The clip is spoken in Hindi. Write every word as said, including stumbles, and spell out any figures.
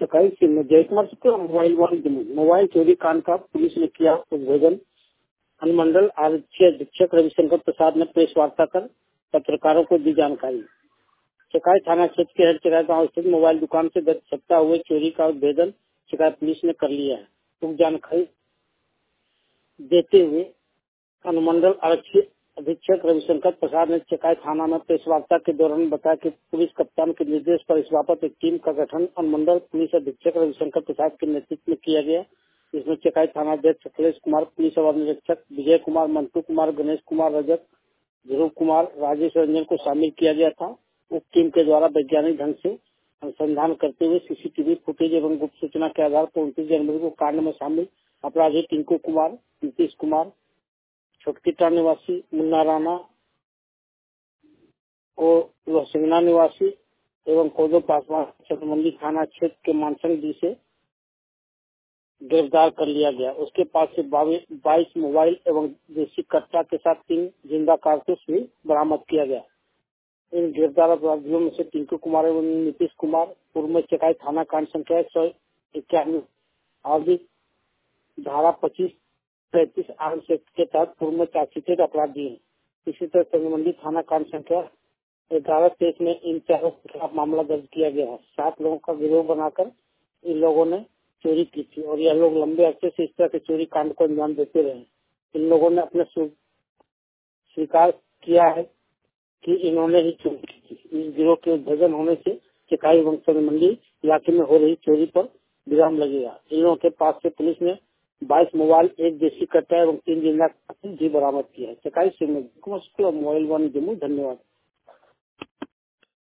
चकाई से Jai Kumar Shukla mobile one Jammu mobile चोरी कांड का पुलिस ने किया उद्भेदन। अनुमंडल आरक्षी अधीक्षक रविशंकर प्रसाद ने प्रेस वार्ता कर पत्रकारों को दी जानकारी। चकाई थाना क्षेत्र के हर चकाई गाँव स्थित मोबाइल दुकान से गत सप्ताह हुए चोरी का उद्भेदन चकाई पुलिस ने कर लिया है। उक्त जानकारी देते हुए अनुमंडल आरक्षी अधीक्षक रविशंकर प्रसाद ने चकाई थाना में प्रेस वार्ता के दौरान बताया कि पुलिस कप्तान के निर्देश पर इस बाबत एक टीम का गठन अनुमंडल पुलिस अधीक्षक रविशंकर प्रसाद के नेतृत्व में किया गया। इसमें चकाई थाना अध्यक्ष अखिलेश कुमार, पुलिस अवर निरीक्षक विजय कुमार, मंटू कुमार, गणेश कुमार, रजत, ध्रुव कुमार, राजेश रंजन को शामिल किया गया था। उप टीम के द्वारा वैज्ञानिक ढंग से अनुसंधान करते हुए सीसीटीवी फुटेज एवं गुप्त सूचना के आधार पर उनतीस जनवरी को कांड में शामिल अपराधी टिंकू कुमार, नीतीश कुमार, छोटकीटा निवासी मुन्ना राणा और लोहसिंगना निवासी एवं कोदो पासवान चकमंडी थाना क्षेत्र के मानसंग जी से गिरफ्तार कर लिया गया। उसके पास से बाईस मोबाइल एवं देसी कट्टा के साथ तीन जिंदा कारतूस भी बरामद किया गया। इन गिरफ्तार अपराधियों में से टिंकू कुमार एवं नीतीश कुमार पूर्व में चकाई थाना कांड संख्या एक सौ इक्यानवे आदि धारा पच्चीस पैंतीस आर्म एक्ट के तहत पूर्व में चार्जशीटेड अपराधी है। इसी तरह चकमंडी थाना कांड संख्या ग्यारह तेईस में इन चारों के खिलाफ मामला दर्ज किया गया है। सात लोगों का गिरोह बनाकर इन लोगों ने चोरी की थी और यह लोग लंबे अरसे से इस तरह के चोरी कांड को अंजाम देते रहे। इन लोगों ने अपने स्वीकार किया है कि इन्होंने ही चोरी की थी। इस गिरोह के उद्भेदन होने से चकाई एवं चकमंडी इलाके में हो रही चोरी पर विराम लगेगा। इन लोगों के पास से पुलिस ने बाईस मोबाइल, एक देसी कट्टा एवं तीन जिंदा भी बरामद किया है। चकाई से मोबाइल वन जम्मू। धन्यवाद।